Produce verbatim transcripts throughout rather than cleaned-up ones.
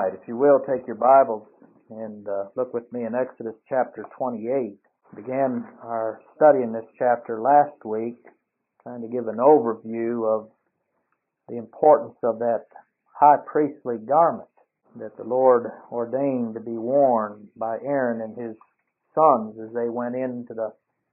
right, if you will, take your Bibles and uh, look with me in Exodus chapter twenty-eight. Began our study in this chapter last week, trying to give an overview of the importance of that high priestly garment that the Lord ordained to be worn by Aaron and his sons as they went into the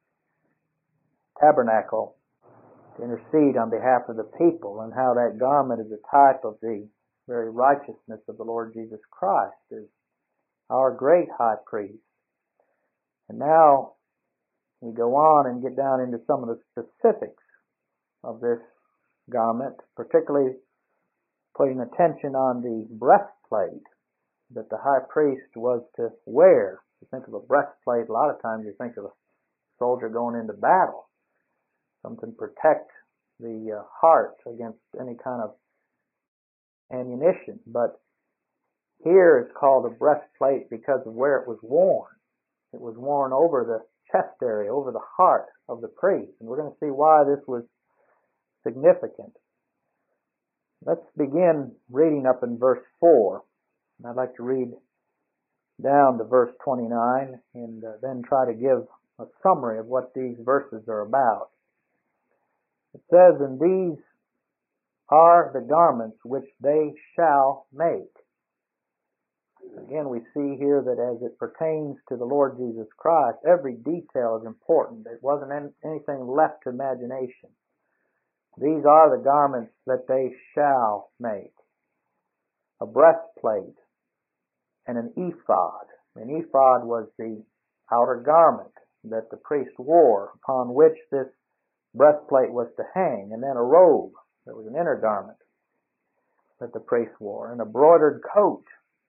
tabernacle to intercede on behalf of the people, and how that garment is a type of the very righteousness of the Lord Jesus Christ as our great high priest. And now we go on and get down into some of the specifics of this garment, particularly putting attention on the breastplate that the high priest was to wear. You think of a breastplate, a lot of times you think of a soldier going into battle, something to protect the uh, heart against any kind of ammunition. But here it's called a breastplate because of where it was worn. It was worn over the chest area, over the heart of the priest. And we're going to see why this was significant. Let's begin reading up in verse four. And I'd like to read down to verse twenty-nine and uh, then try to give a summary of what these verses are about. It says, "And these are the garments which they shall make." Again, we see here that as it pertains to the Lord Jesus Christ, every detail is important. It wasn't anything left to imagination. These are the garments that they shall make: a breastplate and an ephod. An ephod was the outer garment that the priest wore, upon which this breastplate was to hang, and then a robe that was an inner garment that the priest wore, and a broidered coat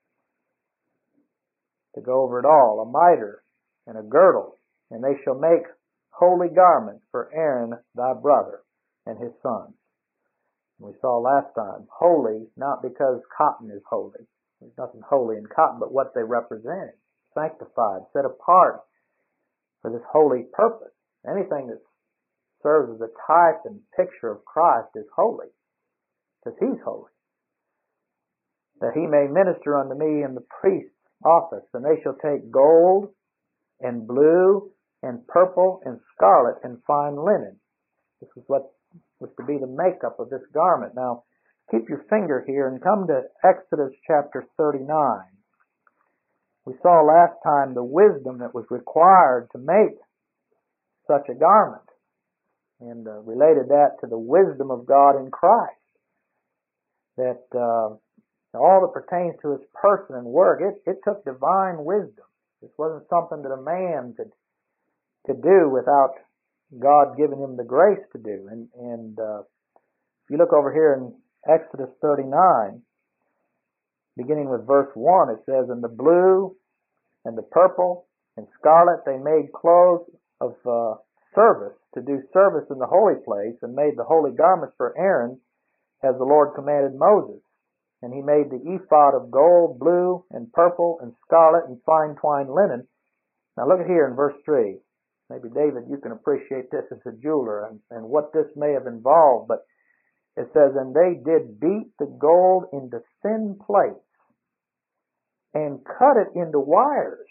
to go over it all, a mitre and a girdle. And they shall make holy garments for Aaron thy brother and his sons. We saw last time, holy, not because cotton is holy. There's nothing holy in cotton, but what they represent. Sanctified, set apart for this holy purpose. Anything that serves as a type and picture of Christ is holy, because he's holy. "That he may minister unto me in the priest's office, and they shall take gold and blue and purple and scarlet and fine linen." This is what was to be the makeup of this garment. Now, keep your finger here and come to Exodus chapter thirty-nine. We saw last time the wisdom that was required to make such a garment, and uh, related that to the wisdom of God in Christ. That uh, all that pertains to his person and work, it, it took divine wisdom. This wasn't something that a man could could do without God giving him the grace to do. And, and uh, if you look over here in Exodus thirty-nine, beginning with verse one, it says, "And the blue and the purple and scarlet they made clothes of uh, service, to do service in the holy place, and made the holy garments for Aaron, as the Lord commanded Moses. And he made the ephod of gold, blue, and purple, and scarlet, and fine twined linen." Now look at here in verse three. Maybe, David, you can appreciate this as a jeweler and, and what this may have involved. But it says, "And they did beat the gold into thin plates, and cut it into wires,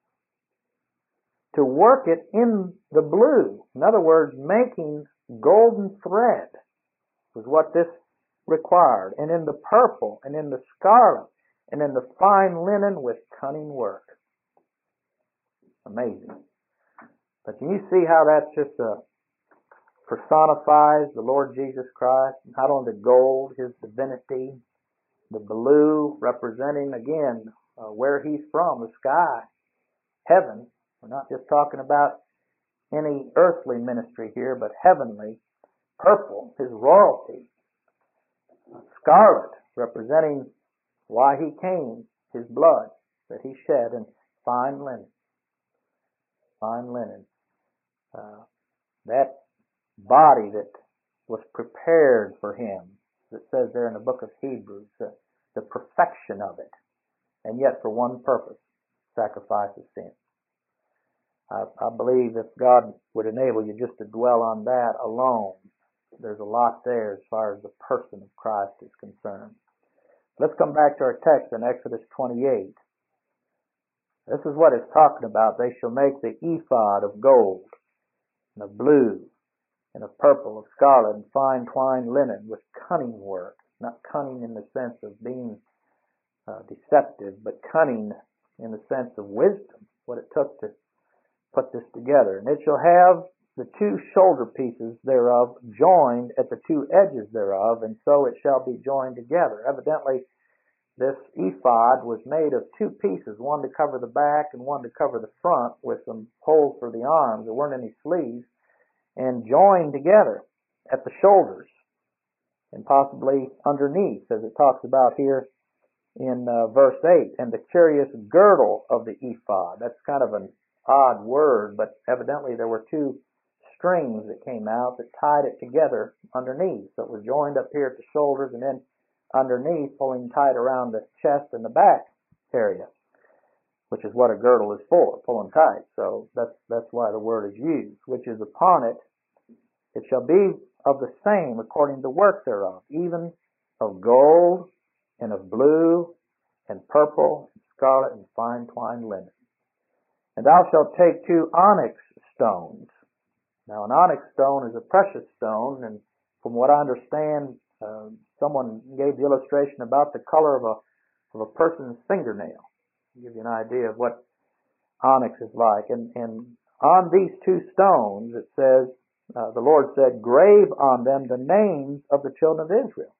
to work it in the blue." In other words, making golden thread was what this required. "And in the purple, and in the scarlet, and in the fine linen with cunning work." Amazing. But can you see how that's just a personifies the Lord Jesus Christ? Not only the gold, his divinity, the blue representing, again, uh, where he's from, the sky, heaven. We're not just talking about any earthly ministry here, but heavenly. Purple, his royalty. Scarlet, representing why he came, his blood that he shed, and fine linen. Fine linen. Uh, that body that was prepared for him, it says there in the book of Hebrews, uh, the perfection of it, and yet for one purpose, sacrifice of sin. I, I believe if God would enable you just to dwell on that alone, there's a lot there as far as the person of Christ is concerned. Let's come back to our text in Exodus twenty-eight. This is what it's talking about. They shall make the ephod of gold, and of blue, and of purple, of scarlet, and fine twined linen, with cunning work. Not cunning in the sense of being uh, deceptive, but cunning in the sense of wisdom, what it took to put this together. And it shall have the two shoulder pieces thereof joined at the two edges thereof, and so it shall be joined together. Evidently, this ephod was made of two pieces, one to cover the back and one to cover the front, with some holes for the arms. There weren't any sleeves, and joined together at the shoulders and possibly underneath, as it talks about here in uh, verse eight. And the curious girdle of the ephod. That's kind of an odd word, but evidently there were two strings that came out that tied it together underneath. So it was joined up here at the shoulders and then underneath, pulling tight around the chest and the back area, which is what a girdle is for, pulling tight. So that's that's why the word is used. Which is upon it, it shall be of the same according to the work thereof, even of gold and of blue and purple and scarlet and fine twined linen. And thou shalt take two onyx stones. Now an onyx stone is a precious stone, and from what I understand, uh, someone gave the illustration about the color of a of a person's fingernail. To give you an idea of what onyx is like. And, and on these two stones, it says, uh, the Lord said, grave on them the names of the children of Israel.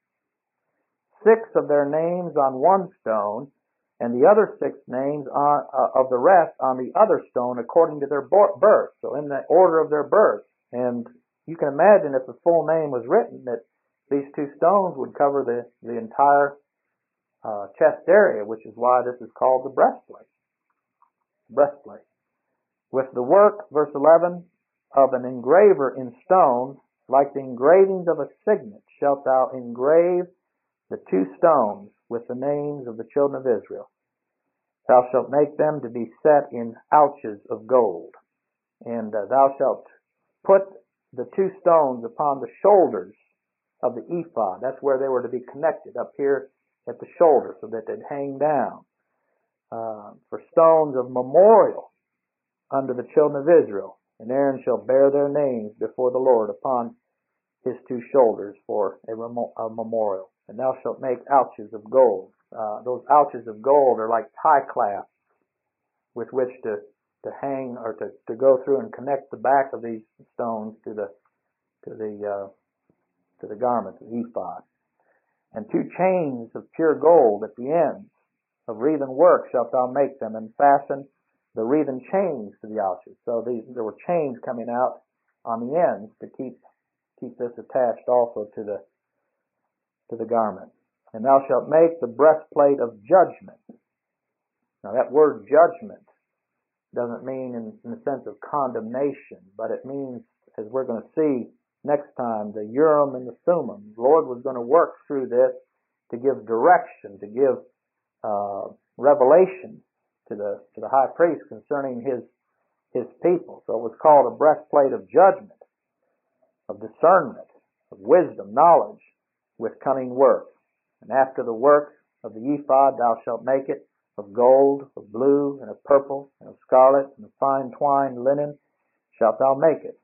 Six of their names on one stone, and the other six names on, uh, of the rest on the other stone according to their birth. So in the order of their birth. And you can imagine if the full name was written that these two stones would cover the, the entire uh, chest area, which is why this is called the breastplate. Breastplate. With the work, verse eleven, of an engraver in stone, like the engravings of a signet, shalt thou engrave the two stones with the names of the children of Israel. Thou shalt make them to be set in ouches of gold. And uh, thou shalt put the two stones upon the shoulders of the ephod. That's where they were to be connected, up here at the shoulder, so that they'd hang down. Uh, for stones of memorial unto the children of Israel. And Aaron shall bear their names before the Lord upon his two shoulders for a, remo- a memorial. And thou shalt make ouches of gold. Uh, those ouches of gold are like tie clasps with which to, to hang or to, to go through and connect the back of these stones to the to the uh, to the garment, the ephod. And two chains of pure gold at the ends of wreathen work shalt thou make them, and fasten the wreathen chains to the ouches. So these, there were chains coming out on the ends to keep keep this attached also to the to the garment. And thou shalt make the breastplate of judgment. Now that word judgment doesn't mean in, in the sense of condemnation, but it means, as we're going to see next time, the Urim and the Thummim. The Lord was going to work through this to give direction, to give uh, revelation to the to the high priest concerning his his people. So it was called a breastplate of judgment, of discernment, of wisdom, knowledge, with cunning work. And after the work of the ephod thou shalt make it of gold, of blue, and of purple, and of scarlet, and of fine twined linen shalt thou make it.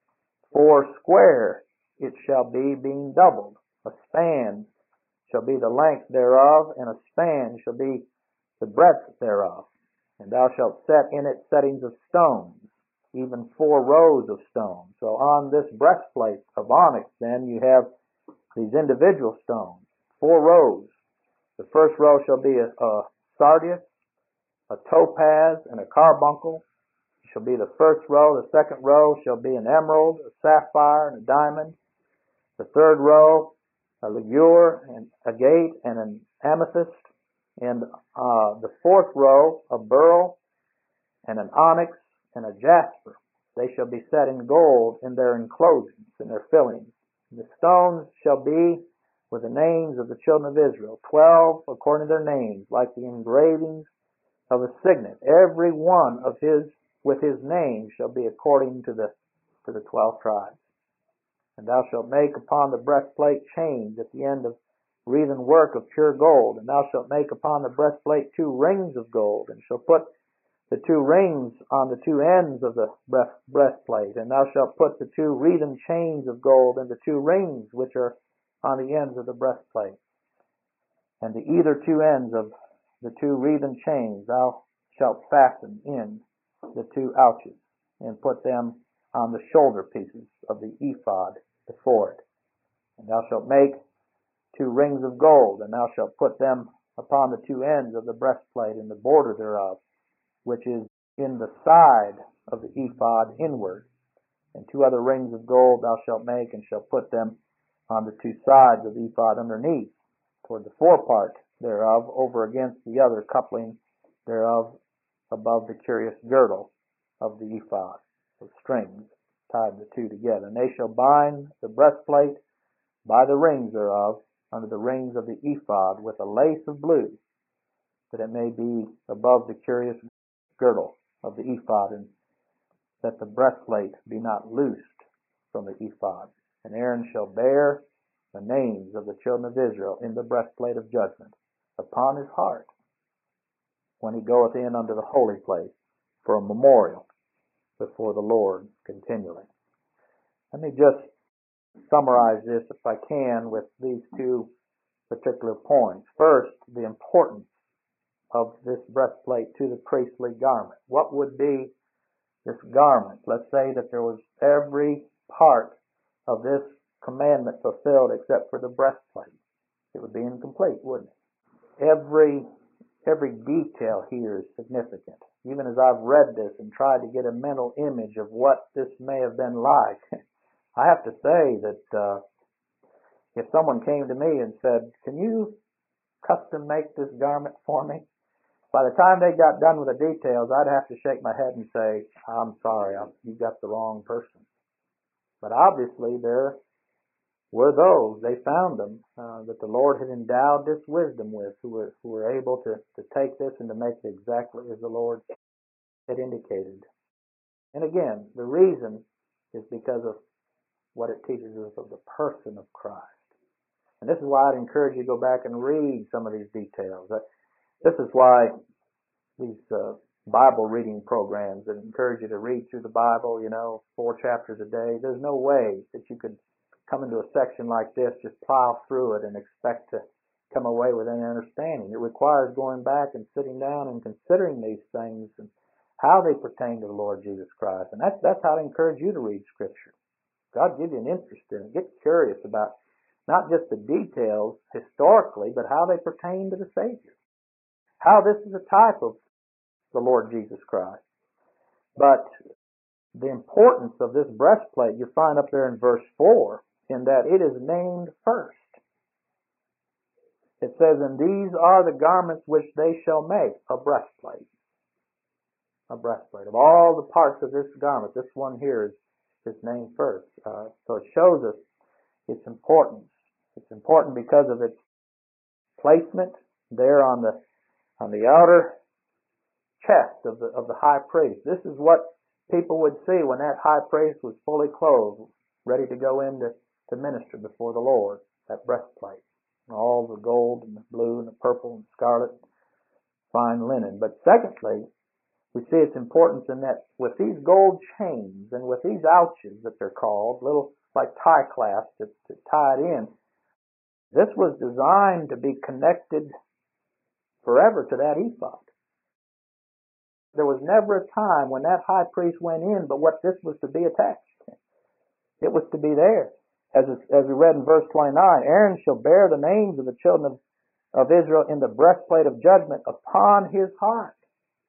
Four square it shall be, being doubled. A span shall be the length thereof, and a span shall be the breadth thereof. And thou shalt set in it settings of stones, even four rows of stones. So on this breastplate of onyx, then, you have these individual stones, four rows. The first row shall be a, a sardius, a topaz, and a carbuncle. It shall be the first row. The second row shall be an emerald, a sapphire, and a diamond. The third row, a ligure, and agate, and an amethyst. And uh, the fourth row, a beryl, and an onyx, and a jasper. They shall be set in gold in their enclosings, in their fillings. The stones shall be with the names of the children of Israel, twelve according to their names, like the engravings of a signet. Every one of his with his name shall be according to the to the twelve tribes. And thou shalt make upon the breastplate chains at the end of wreathen work of pure gold. And thou shalt make upon the breastplate two rings of gold, and shalt put the two rings on the two ends of the breast, breastplate. And thou shalt put the two wreathen chains of gold in the two rings which are on the ends of the breastplate. And to either two ends of the two wreathen chains thou shalt fasten in the two ouches, and put them on the shoulder pieces of the ephod before it. And thou shalt make two rings of gold, and thou shalt put them upon the two ends of the breastplate in the border thereof, which is in the side of the ephod inward. And two other rings of gold thou shalt make, and shalt put them on the two sides of the ephod underneath, toward the forepart thereof, over against the other coupling thereof, above the curious girdle of the ephod, with strings tied the two together. And they shall bind the breastplate by the rings thereof under the rings of the ephod with a lace of blue, that it may be above the curious girdle of the ephod, and that the breastplate be not loosed from the ephod. And Aaron shall bear the names of the children of Israel in the breastplate of judgment upon his heart, when he goeth in unto the holy place for a memorial before the Lord continually. Let me just summarize this, if I can, with these two particular points. First, the importance of this breastplate to the priestly garment. What would be this garment? Let's say that there was every part of this commandment fulfilled except for the breastplate. It would be incomplete, wouldn't it? Every Every detail here is significant. Even as I've read this and tried to get a mental image of what this may have been like, I have to say that uh, if someone came to me and said, "Can you custom make this garment for me?" By the time they got done with the details, I'd have to shake my head and say, "I'm sorry, I'm, you got the wrong person." But obviously there were those, they found them, uh, that the Lord had endowed this wisdom with, who were, who were able to, to take this and to make it exactly as the Lord had indicated. And again, the reason is because of what it teaches us of the person of Christ. And this is why I'd encourage you to go back and read some of these details. This is why these uh, Bible reading programs that encourage you to read through the Bible, you know, four chapters a day, there's no way that you could come into a section like this, just plow through it and expect to come away with any understanding. It requires going back and sitting down and considering these things and how they pertain to the Lord Jesus Christ. And that's, that's how I encourage you to read Scripture. God give you an interest in it. Get curious about not just the details historically, but how they pertain to the Savior. How this is a type of the Lord Jesus Christ. But the importance of this breastplate you find up there in verse four, in that it is named first. It says, "And these are the garments which they shall make," a breastplate. A breastplate. Of all the parts of this garment, this one here is, is named first. Uh, so it shows us its importance. It's important because of its placement there on the on the outer chest of the of the high priest. This is what people would see when that high priest was fully clothed, ready to go in to, to minister before the Lord, that breastplate. All the gold and the blue and the purple and scarlet, fine linen. But secondly, we see its importance in that with these gold chains and with these ouches that they're called, little like tie clasps that, that tie it in, this was designed to be connected forever to that ephod. There was never a time when that high priest went in but what this was to be attached. It was to be there. As, as we read in verse twenty-nine, "Aaron shall bear the names of the children of, of Israel in the breastplate of judgment upon his heart,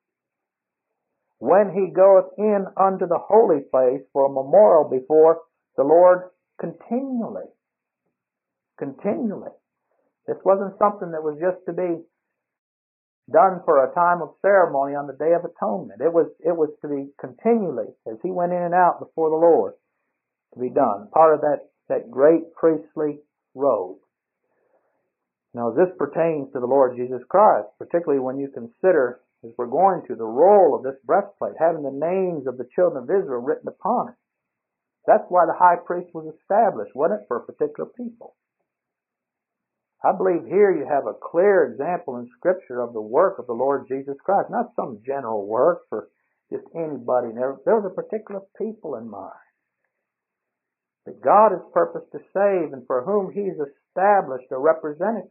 when he goeth in unto the holy place for a memorial before the Lord continually." Continually. This wasn't something that was just to be done for a time of ceremony on the Day of Atonement. It was, it was to be continually, as he went in and out before the Lord, to be done. Part of that, that great priestly robe. Now, this pertains to the Lord Jesus Christ, particularly when you consider, as we're going to, the role of this breastplate, having the names of the children of Israel written upon it. That's why the high priest was established, wasn't it, for a particular people. I believe here you have a clear example in Scripture of the work of the Lord Jesus Christ, not some general work for just anybody. There's a particular people in mind that God has purposed to save and for whom He's established a representative.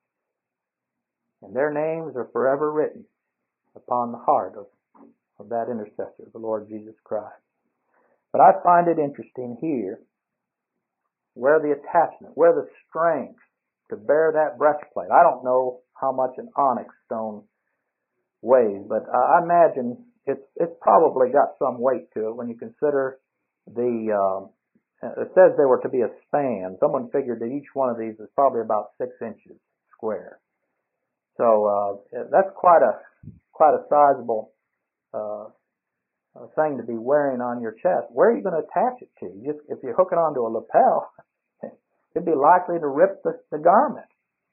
And their names are forever written upon the heart of, of that intercessor, the Lord Jesus Christ. But I find it interesting here where the attachment, where the strength to bear that breastplate. I don't know how much an onyx stone weighs, but I imagine it's it's probably got some weight to it when you consider the. Uh, it says there were to be a span. Someone figured that each one of these is probably about six inches square. So uh, that's quite a quite a sizable uh, thing to be wearing on your chest. Where are you going to attach it to? You just, if you hook it onto a lapel, it'd be likely to rip the, the garment.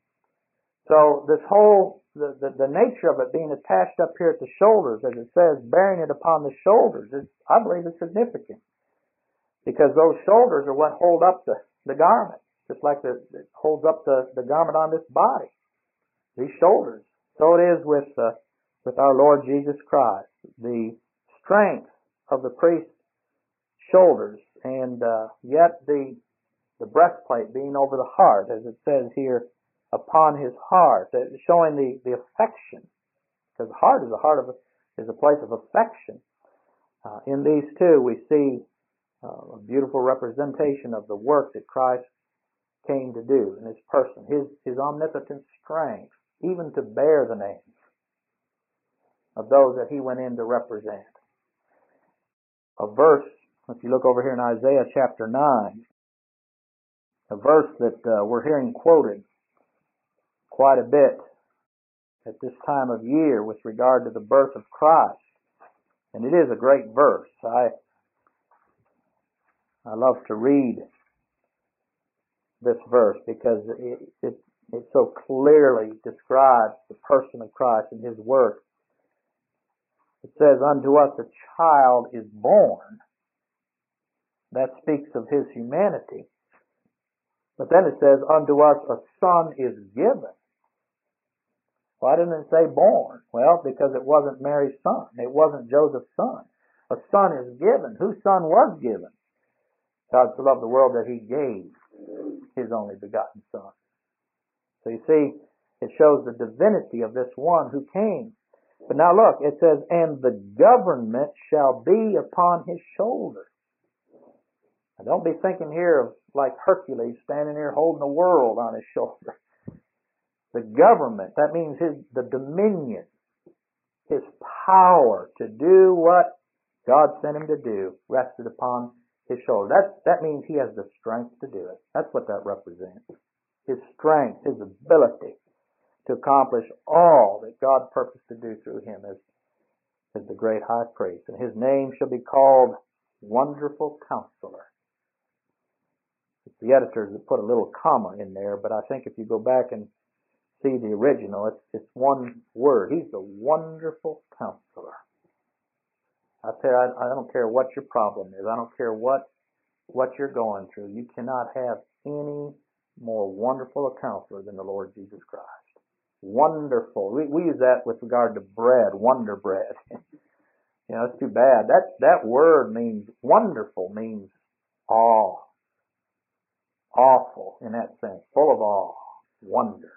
So this whole, the, the, the nature of it being attached up here at the shoulders, as it says, bearing it upon the shoulders, is, I believe is significant. Because those shoulders are what hold up the, the garment, just like the, it holds up the, the garment on this body. These shoulders. So it is with, uh, with our Lord Jesus Christ. The strength of the priest's shoulders, and uh, yet the the breastplate being over the heart, as it says here, upon his heart, showing the, the affection, because the heart is a heart of a, is a place of affection. Uh, in these two, we see uh, a beautiful representation of the work that Christ came to do in his person, his his omnipotent strength, even to bear the names of those that he went in to represent. A verse, if you look over here in Isaiah chapter nine, a verse that uh, we're hearing quoted quite a bit at this time of year with regard to the birth of Christ. And it is a great verse. I I love to read this verse because it, it, it so clearly describes the person of Christ and his work. It says, unto us a child is born. That speaks of his humanity. But then it says, unto us a son is given. Why didn't it say born? Well, because it wasn't Mary's son. It wasn't Joseph's son. A son is given. Whose son was given? God so loved the world that he gave his only begotten son. So you see, it shows the divinity of this one who came. But now look, it says, and the government shall be upon his shoulder. Now don't be thinking here of like Hercules standing here holding the world on his shoulder. The government, that means his the dominion, his power to do what God sent him to do, rested upon his shoulder. That, that means he has the strength to do it. That's what that represents. His strength, his ability to accomplish all that God purposed to do through him as, as the great high priest. And his name shall be called Wonderful Counselor. The editors have put a little comma in there, but I think if you go back and see the original, it's, it's one word. He's the Wonderful Counselor. I tell you, I, I don't care what your problem is. I don't care what what you're going through. You cannot have any more wonderful a counselor than the Lord Jesus Christ. Wonderful. We, we use that with regard to bread, Wonder Bread. You know, it's too bad. That that word means wonderful, means awe. Awful in that sense, full of awe, wonder.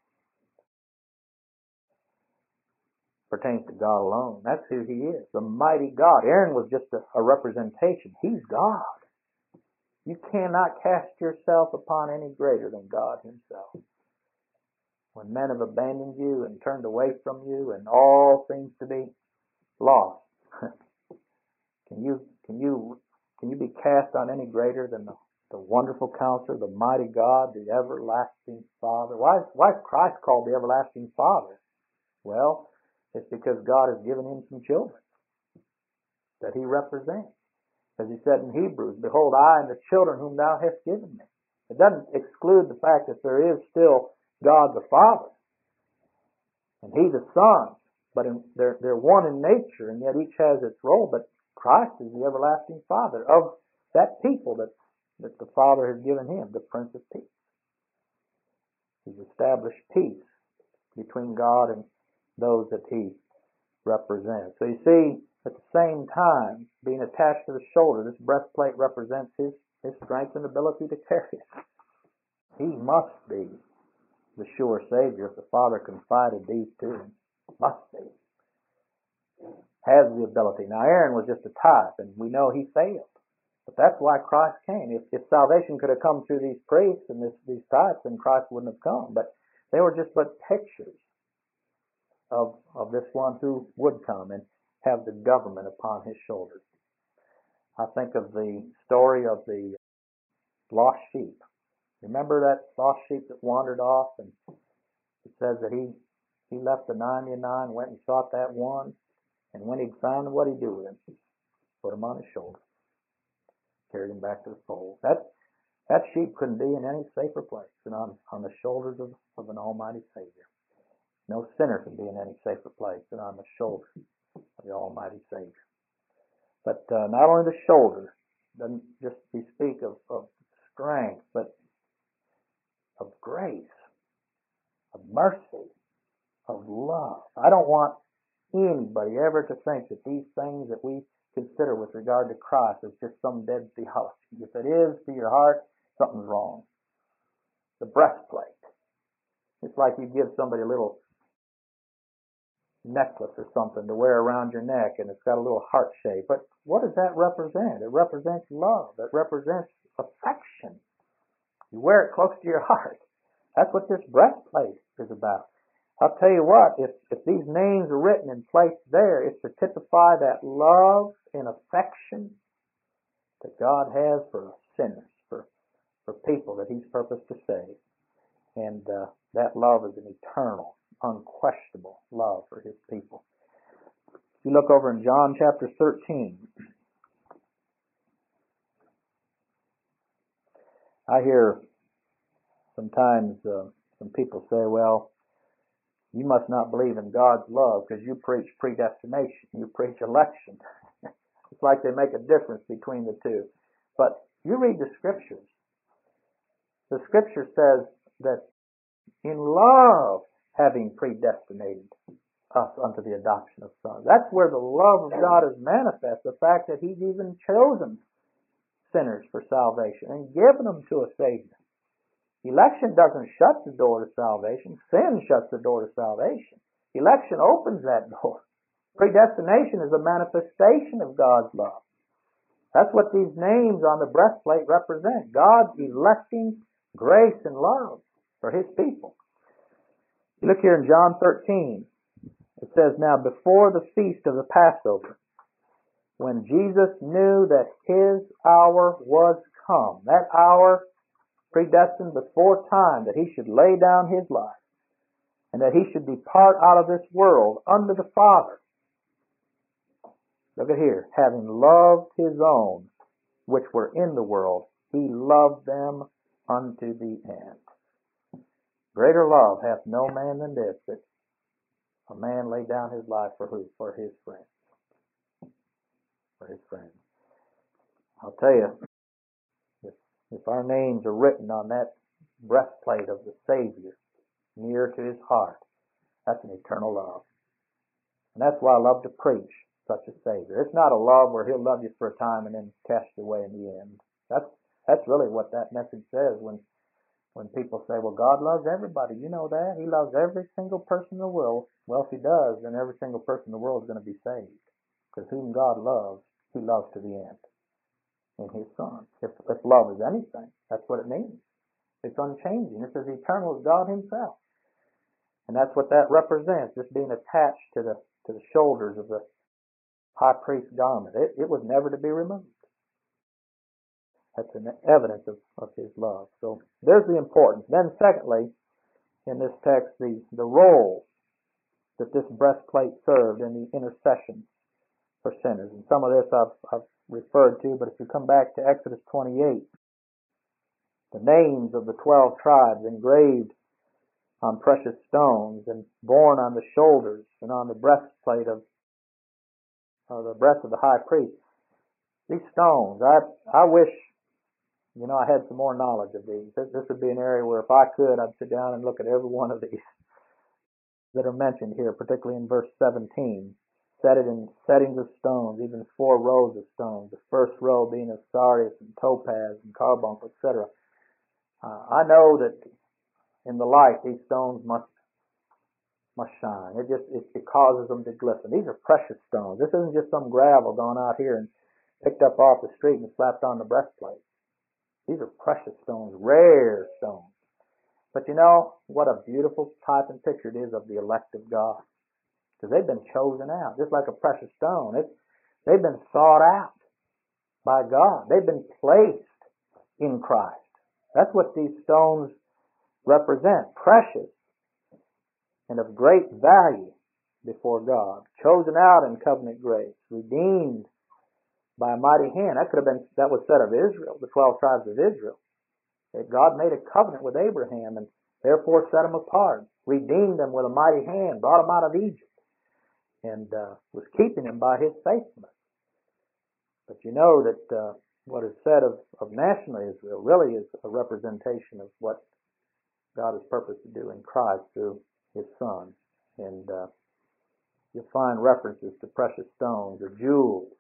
Pertains to God alone. That's who he is, the mighty God. Aaron was just a, a representation. He's God. You cannot cast yourself upon any greater than God himself. When men have abandoned you and turned away from you and all seems to be lost, can you can you can you be cast on any greater than the, the wonderful counselor, the mighty God, the everlasting Father? Why is, why is Christ called the everlasting Father? Well, it's because God has given him some children that he represents. As he said in Hebrews, behold, I and the children whom thou hast given me. It doesn't exclude the fact that there is still God the Father, and he the Son, but in, they're, they're one in nature, and yet each has its role. But Christ is the everlasting Father of that people that, that the Father has given him, the Prince of Peace. He's established peace between God and those that He represents. So you see, at the same time, being attached to the shoulder, this breastplate represents His, his strength and ability to carry it. He must be the sure Savior if the Father confided these to Him. Must be. Has the ability. Now Aaron was just a type, and we know he failed. But that's why Christ came. If, if salvation could have come through these priests and this, these types, then Christ wouldn't have come. But they were just but pictures of, of this one who would come and have the government upon His shoulders. I think of the story of the lost sheep. Remember that lost sheep that wandered off, and it says that he, he left the ninety-nine, went and sought that one, and when he'd found him, what'd he do with him? Put him on his shoulder. Carried him back to the fold. That, that sheep couldn't be in any safer place than on, on the shoulders of, of an almighty Savior. No sinner can be in any safer place than on the shoulders of the almighty Savior. But uh, not only the shoulder, doesn't just we speak of, of strength, but of grace, of mercy, of love. I don't want anybody ever to think that these things that we consider with regard to Christ is just some dead theology. If it is to your heart, something's wrong. The breastplate. It's like you give somebody a little necklace or something to wear around your neck, and it's got a little heart shape. But what does that represent? It represents love. It represents affection. You wear it close to your heart. That's what this breastplate is about. I'll tell you what, if, if these names are written and placed there, it's to typify that love and affection that God has for sinners, for, for people that He's purposed to save. And uh, that love is an eternal, unquestionable love for His people. If you look over in John chapter thirteen, I hear sometimes uh, some people say, well, you must not believe in God's love because you preach predestination. You preach election. It's like they make a difference between the two. But you read the Scriptures. The Scripture says that in love having predestinated us unto the adoption of sons. That's where the love of God is manifest. The fact that He's even chosen sinners for salvation and given them to a Savior. Election doesn't shut the door to salvation. Sin shuts the door to salvation. Election opens that door. Predestination is a manifestation of God's love. That's what these names on the breastplate represent. God's electing grace and love for His people. You look here in John thirteen. It says, now before the feast of the Passover, when Jesus knew that His hour was come, that hour predestined before time that He should lay down His life and that He should depart out of this world unto the Father. Look at here. Having loved His own which were in the world, He loved them unto the end. Greater love hath no man than this, that a man lay down his life for who? For his friends. For his friends. I'll tell you, if, if our names are written on that breastplate of the Savior near to His heart, that's an eternal love. And that's why I love to preach such a Savior. It's not a love where He'll love you for a time and then cast you away in the end. That's that's really what that message says when when people say, well, God loves everybody. You know that. He loves every single person in the world. Well, if He does, then every single person in the world is going to be saved. Because whom God loves, He loves to the end in His Son. If, if love is anything, that's what it means. It's unchanging. It's as eternal as God Himself. And that's what that represents, just being attached to the to the shoulders of the high priest's garment. It, it was never to be removed. That's an evidence of, of His love. So there's the importance. Then secondly, in this text, the, the role that this breastplate served in the intercession for sinners. And some of this I've, I've referred to, but if you come back to Exodus twenty-eight, the names of the twelve tribes engraved on precious stones and borne on the shoulders and on the breastplate of or the breast of the high priest. These stones, I I wish you know, I had some more knowledge of these. This, this would be an area where if I could, I'd sit down and look at every one of these that are mentioned here, particularly in verse seventeen. Set it in settings of stones, even four rows of stones. The first row being of sardius and topaz and carbuncle, et cetera. Uh, I know that in the light these stones must must shine. It just it, it causes them to glisten. These are precious stones. This isn't just some gravel gone out here and picked up off the street and slapped on the breastplate. These are precious stones, rare stones. But you know what a beautiful type and picture it is of the elect of God. Because they've been chosen out, just like a precious stone. It's, they've been sought out by God. They've been placed in Christ. That's what these stones represent. Precious and of great value before God. Chosen out in covenant grace. Redeemed by a mighty hand. That could have been, that was said of Israel, the twelve tribes of Israel. That God made a covenant with Abraham and therefore set them apart. Redeemed them with a mighty hand. Brought them out of Egypt. And uh, was keeping him by his faithfulness. But you know that uh, what is said of, of national Israel really is a representation of what God has purposed to do in Christ through his Son. And uh, you'll find references to precious stones or jewels.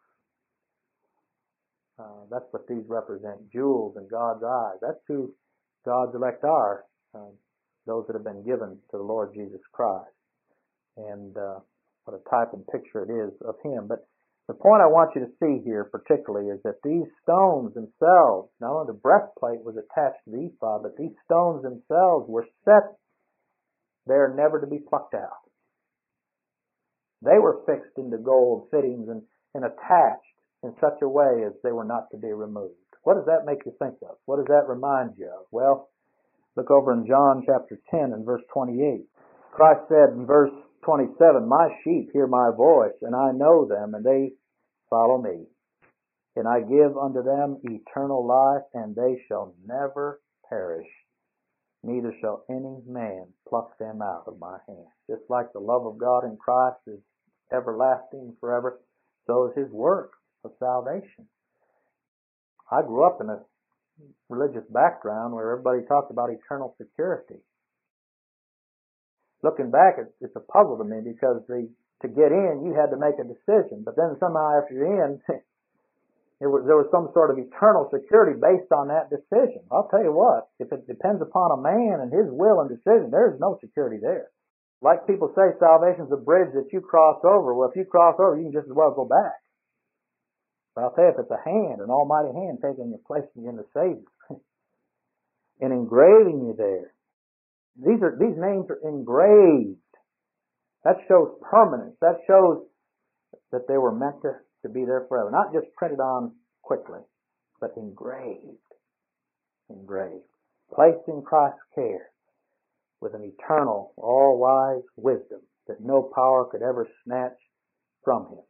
Uh, that's what these represent, jewels in God's eyes. That's who God's elect are, uh, those that have been given to the Lord Jesus Christ. And uh, what a type and picture it is of him. But the point I want you to see here particularly is that these stones themselves, not only the breastplate was attached to the ephod, but these stones themselves were set there never to be plucked out. They were fixed into gold fittings and, and attached in such a way as they were not to be removed. What does that make you think of? What does that remind you of? Well, look over in John chapter ten and verse twenty-eight. Christ said in verse twenty-seven, my sheep hear my voice, and I know them, and they follow me. And I give unto them eternal life, and they shall never perish, neither shall any man pluck them out of my hand. Just like the love of God in Christ is everlasting forever, so is his work of salvation. I grew up in a religious background where everybody talked about eternal security. Looking back, it's a puzzle to me because the, to get in, you had to make a decision. But then somehow after you're in, it was, there was some sort of eternal security based on that decision. I'll tell you what, if it depends upon a man and his will and decision, there's no security there. Like people say, salvation's a bridge that you cross over. Well, if you cross over, you can just as well go back. But I'll tell you, if it's a hand, an almighty hand taking your place in the Savior and engraving you there, These are these names are engraved. That shows permanence. That shows that they were meant to, to be there forever. Not just printed on quickly, but engraved. Engraved. Placed in Christ's care with an eternal, all-wise wisdom that no power could ever snatch from him.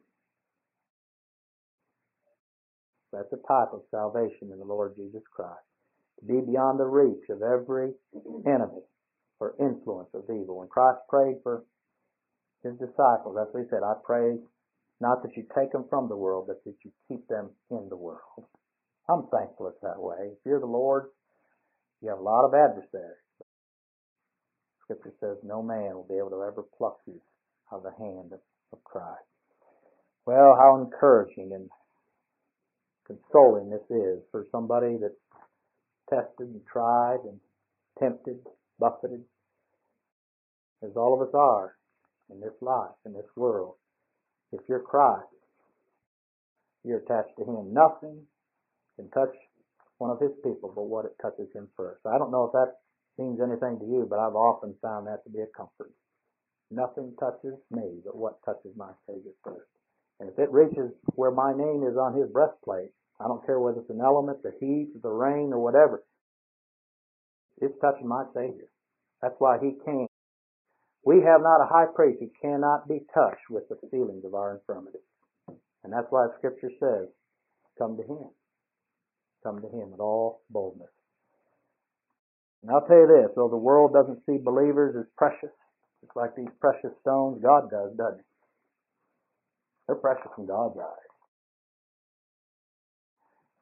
That's a type of salvation in the Lord Jesus Christ. To be beyond the reach of every enemy or influence of evil. When Christ prayed for his disciples, that's what he said, I pray not that you take them from the world, but that you keep them in the world. I'm thankful it's that way. If you're the Lord, you have a lot of adversaries. Scripture says no man will be able to ever pluck you out of the hand of, of Christ. Well, how encouraging and consoling this is for somebody that's tested and tried and tempted, buffeted, as all of us are in this life, in this world. If you're Christ, you're attached to him. Nothing can touch one of his people but what it touches him first. I don't know if that means anything to you, but I've often found that to be a comfort. Nothing touches me but what touches my Savior first. And if it reaches where my name is on his breastplate, I don't care whether it's an element, the heat, the rain, or whatever, it's touching my Savior. That's why he came. We have not a high priest who cannot be touched with the feelings of our infirmities. And that's why Scripture says, come to him. Come to him with all boldness. And I'll tell you this, though the world doesn't see believers as precious, just like these precious stones, God does, doesn't he? They're precious in God's eyes.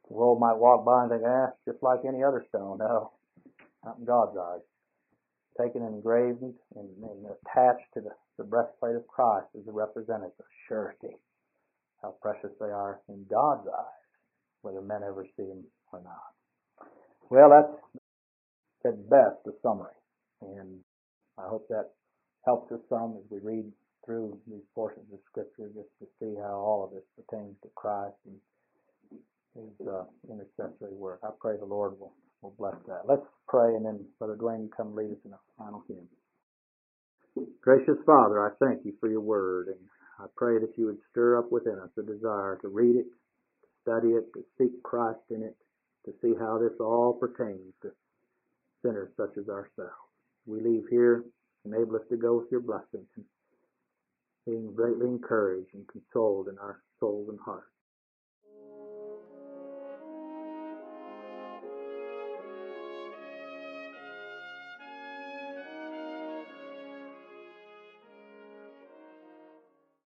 The world might walk by and think, eh, it's just like any other stone. No, not in God's eyes. Taken and engraved and, and attached to the, the breastplate of Christ is a representative of surety, how precious they are in God's eyes, whether men ever see them or not. Well, that's at best a summary, and I hope that helps us some as we read through these portions of Scripture, just to see how all of this pertains to Christ and His uh, intercessory work. I pray the Lord will, will bless that. Let's pray, and then Brother Dwayne, you come lead us in a final hymn. Gracious Father, I thank you for your word, and I pray that you would stir up within us a desire to read it, to study it, to seek Christ in it, to see how this all pertains to sinners such as ourselves. We leave here, enable us to go with your blessings, being greatly encouraged and consoled in our souls and hearts.